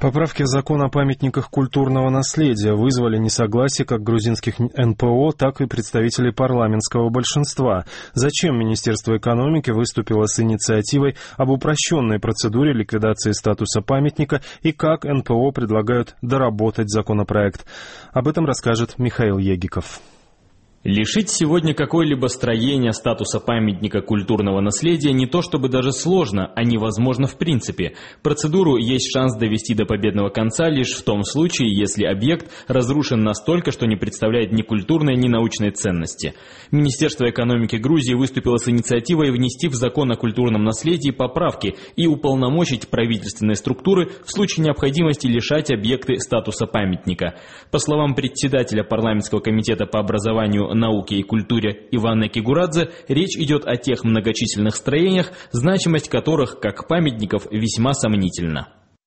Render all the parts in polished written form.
Поправки в закон о памятниках культурного наследия вызвали несогласие как грузинских НПО, так и представителей парламентского большинства. Зачем Министерство экономики выступило с инициативой об упрощенной процедуре ликвидации статуса памятника и как НПО предлагают доработать законопроект? Об этом расскажет Михаил Егиков. Лишить сегодня какое-либо строение статуса памятника культурного наследия не то чтобы даже сложно, а невозможно в принципе. Процедуру есть шанс довести до победного конца лишь в том случае, если объект разрушен настолько, что не представляет ни культурной, ни научной ценности. Министерство экономики Грузии выступило с инициативой внести в закон о культурном наследии поправки и уполномочить правительственные структуры в случае необходимости лишать объекты статуса памятника. По словам председателя парламентского комитета по образованию, науке и культуре Ивана Кигурадзе, речь идет о тех многочисленных строениях, значимость которых, как памятников, весьма сомнительна.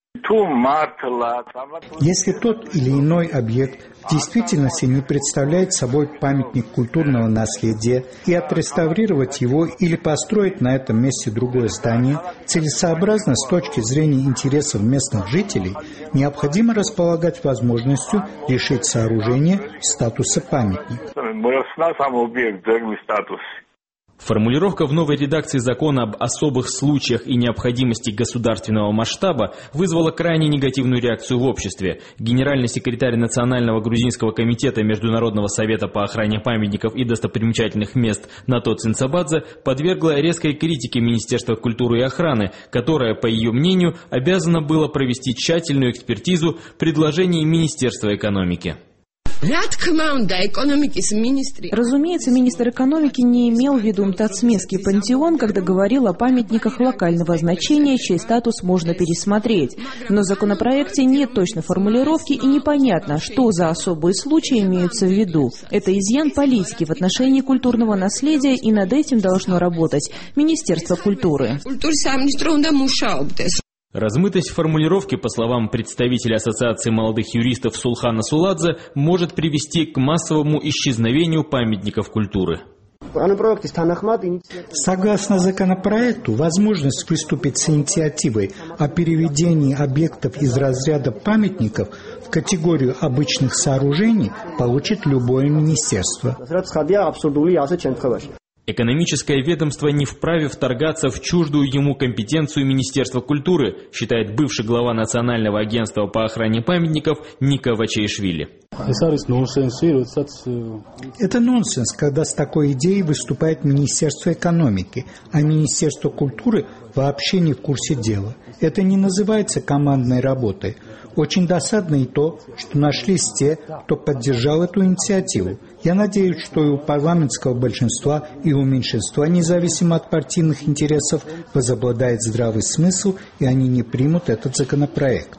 Если тот или иной объект в действительности не представляет собой памятник культурного наследия, и отреставрировать его или построить на этом месте другое здание целесообразно с точки зрения интересов местных жителей, необходимо располагать возможностью лишить сооружения статуса памятника. Формулировка в новой редакции закона об особых случаях и необходимости государственного масштаба вызвала крайне негативную реакцию в обществе. Генеральный секретарь Национального грузинского комитета Международного совета по охране памятников и достопримечательных мест Нато Цинцабадзе подвергла резкой критике Министерства культуры и охраны, которое, по ее мнению, обязано было провести тщательную экспертизу предложений Министерства экономики. Разумеется, министр экономики не имел в виду Мтацминский пантеон, когда говорил о памятниках локального значения, чей статус можно пересмотреть. Но в законопроекте нет точной формулировки и непонятно, что за особые случаи имеются в виду. Это изъян политики в отношении культурного наследия, и над этим должно работать Министерство культуры. Размытость формулировки, по словам представителя Ассоциации молодых юристов Сулхана Суладзе, может привести к массовому исчезновению памятников культуры. Согласно законопроекту, возможность выступить с инициативой о переведении объектов из разряда памятников в категорию обычных сооружений получит любое министерство. Экономическое ведомство не вправе вторгаться в чуждую ему компетенцию Министерства культуры, считает бывший глава Национального агентства по охране памятников Ника Вачаишвили. Это нонсенс, когда с такой идеей выступает Министерство экономики, а Министерство культуры вообще не в курсе дела. Это не называется командной работой. Очень досадно и то, что нашлись те, кто поддержал эту инициативу. Я надеюсь, что и у парламентского большинства, и у меньшинства, независимо от партийных интересов, возобладает здравый смысл, и они не примут этот законопроект.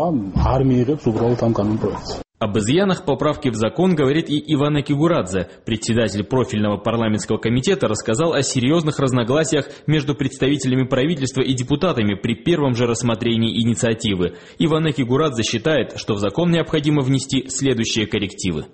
Об изъянах поправки в закон говорит и Ивана Кигурадзе. Председатель профильного парламентского комитета рассказал о серьезных разногласиях между представителями правительства и депутатами при первом же рассмотрении инициативы. Ивана Кигурадзе считает, что в закон необходимо внести следующие коррективы.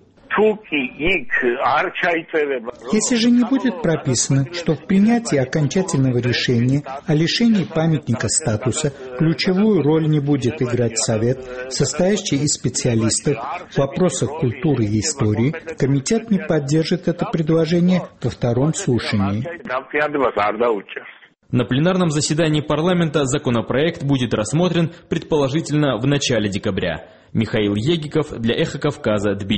Если же не будет прописано, что в принятии окончательного решения о лишении памятника статуса ключевую роль не будет играть Совет, состоящий из специалистов в вопросах культуры и истории, комитет не поддержит это предложение во втором слушании. На пленарном заседании парламента законопроект будет рассмотрен предположительно в начале декабря. Михаил Егиков для Эхо Кавказа, Тбилиси.